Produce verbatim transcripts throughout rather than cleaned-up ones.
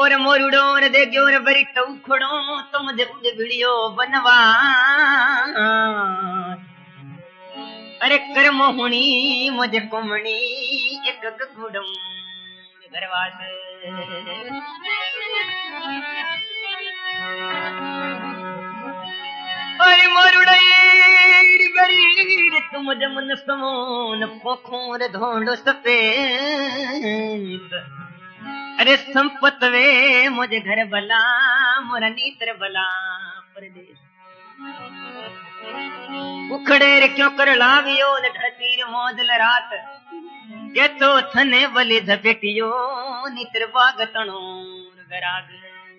और मोरुड़ो रे दे गयो रे बरी टौखड़ो तुम दे उड़ भिड़ियो बनवा अरे कर मोहनी मुझे कुमणी एक गुड़म घरवास अरे मोरुड़े बरी तुम दे मन समोन पोखोर धोंडो सफेद अरे संपत वे मुझे घर भला मोरा नीत्र भला परदेश उखड़े रे क्यों कर लावियो ने ढतीर मौजल रात के तो थने बलि धपेटियो नीत्र बागतणो गराग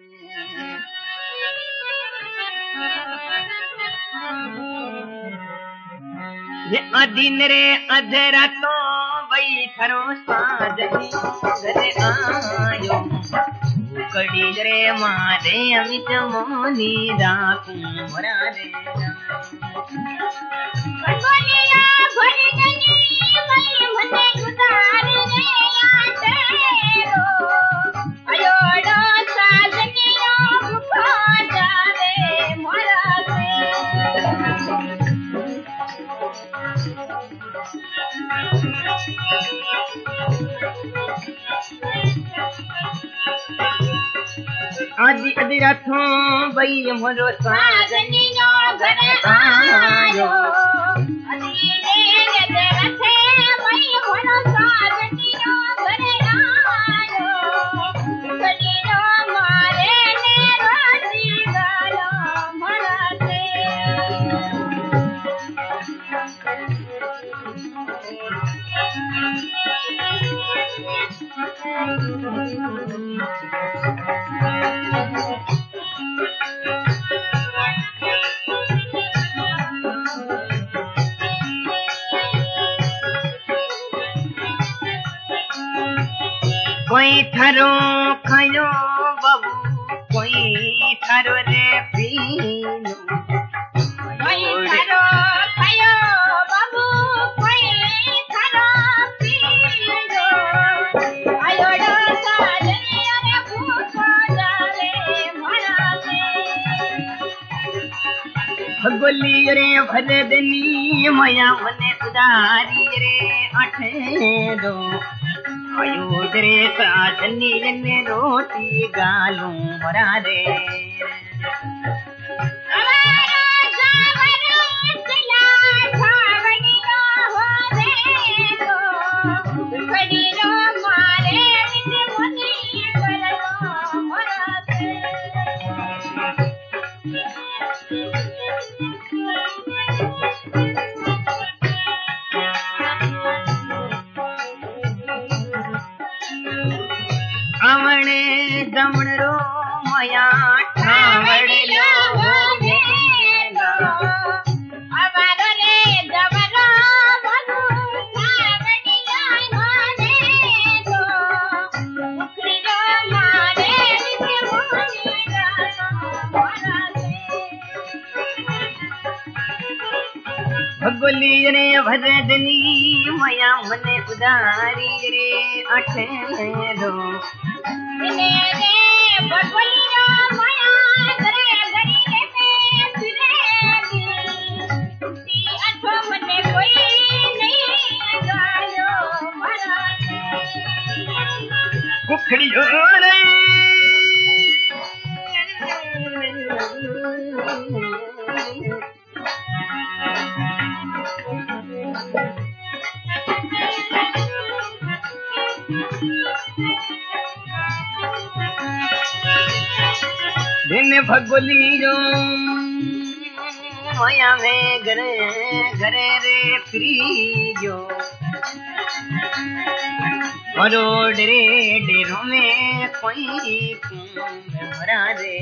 ये अदीन रे अधरा तो वही थरो साजनी घरे आयो कड़ी रे मारे अमित मोनी राकू मोरा रे भगोलिया भरगनी मई मने उतार रे आटेरो अयोडो साजनिया भूखा जावे मोरा से आदि आदि राथों बई मोरो साजनिया घरे आयो अदी ने दे रथे मई मोरो साजनिया घरे आयो कड़ीरो मारे ने रोटी गालो मोरा से कोई थारो खायो बाबू कोई थारो रे पीनो कोई थारो खायो बाबू कोई थारो पीलो आयोडो साजनिया रे भूखो जावे मोरा से भगोली रे भरे दनी माया मने उदारी रे अठे दो आयो रे साजनी ने रोटी गालू मोरा रे हमारा जावरे चला छावनिया हो रे तो कड़ीरो मारे नित मुनि करलो मोरा से आवणे दमण रो माया ठावड़े लो होवेला अवारो रे जवरो बलु छावनिया हो रे तो उखड़ीरो मारे नित मुनि करलो मोरा से भगोली रे भरे दनी माया मने उदारी रे अठे दो दिने रे भगोलिया माया घरे घड़ी में फिरेगी टूटी अठो मने कोई नहीं गायो मोरा कुखड़ी रे दिन भगोली जो माया में घरे घरे रे फ्री जो मरो डरे डेरो में कोई भरा दे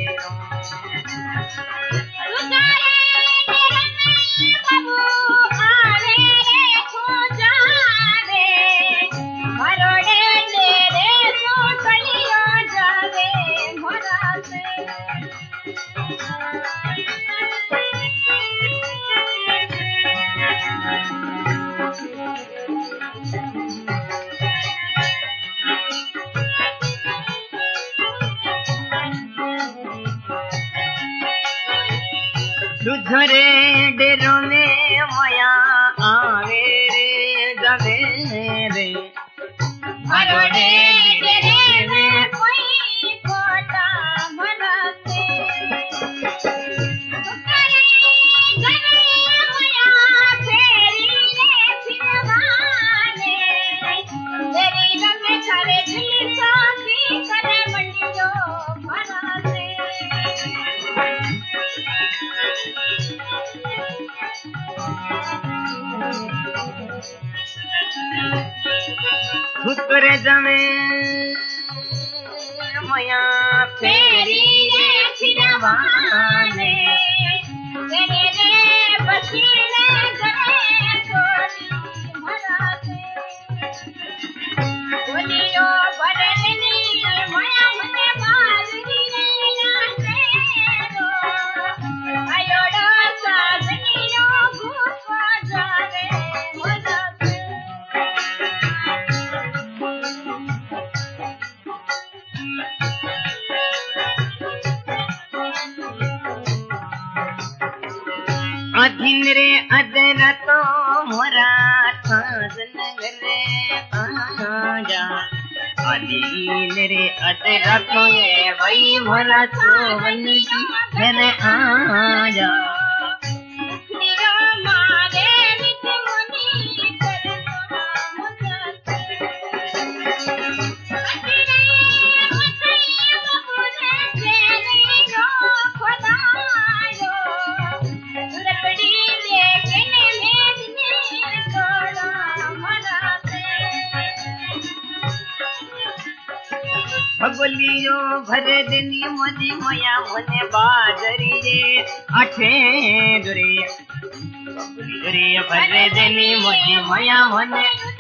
तुझारे डेरे में बाबू आवे रे खो जावे मरोड़े डेरे तो टलियो जावे मोरा से झरे डेरो में माया आवे रे जवे रे मरोड़े डेरे में कोई कोटा मनसे करे गरे मया फेरी रे फिरवाने तेरी रंग छारे झिली साथी करे मंडियो मनसे सुतरे जमे माया फेरी रे फिरवाने तेरे रे बसीले गरे चोली मराते बोलियो बरनी माया मने मालनी रे याते रो आयोडो साजनियो गुफा जावे मजाते अधीन रे अदरा तो मोरा साजन गरे आजा अधीन रे अदरा तो ये वही मोरा सोवन की मैंने आजा निरो मारे नित मुनि करतो मुझसे अतिरे मथई बबुरे तेरे रो खुदायो लकड़ी लेके मेदने तोड़ा मराते भगोलियो भरे दिनी मोदी मोया मोने बाजरी रे अठे दुरे भगोली रे भरे दिनी मोदी मोया मोने